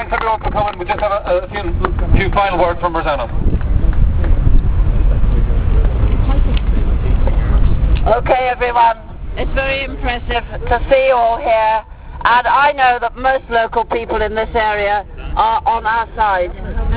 thanks everyone for coming. We just have a few final words from Rosanna. Okay, everyone, it's very impressive to see you all here, and I know that most local people in this area are on our side.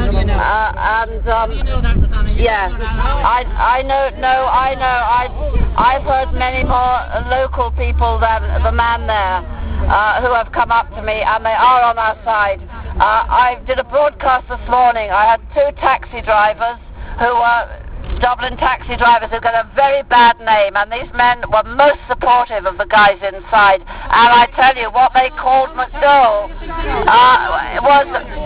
Yeah, I know. I've heard many more local people than the man there who have come up to me, and they are on our side. I did a broadcast this morning. I had 2 taxi drivers who were Dublin taxi drivers who got a very bad name, and these men were most supportive of the guys inside. And I tell you, what they called McDowell was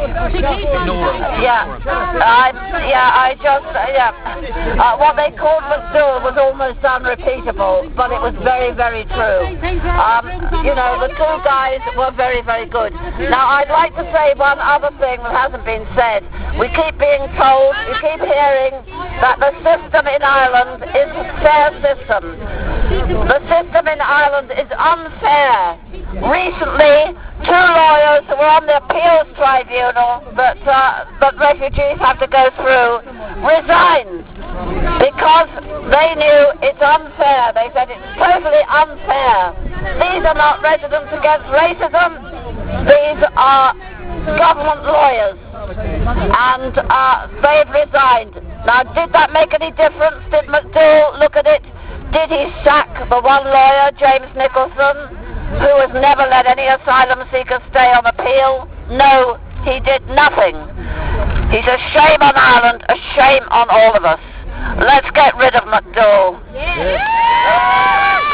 what they called McDowell was almost unrepeatable, but it was very, very true. You know, the 2 guys were very, very good. Now, I'd like to say one other thing that hasn't been said. We keep being told, we keep hearing that the system in Ireland is a fair system. The system in Ireland is unfair. Recently, 2 lawyers who were on the appeals tribunal that refugees have to go through resigned because they knew it's unfair. They said it's totally unfair. These are not residents against racism. These are government lawyers, and they've resigned. Now, did that make any difference? Did McDowell look at it? Did he sack the one lawyer, James Nicholson, who has never let any asylum seekers stay on appeal? No, he did nothing. He's a shame on Ireland, a shame on all of us. Let's get rid of McDowell. Yeah.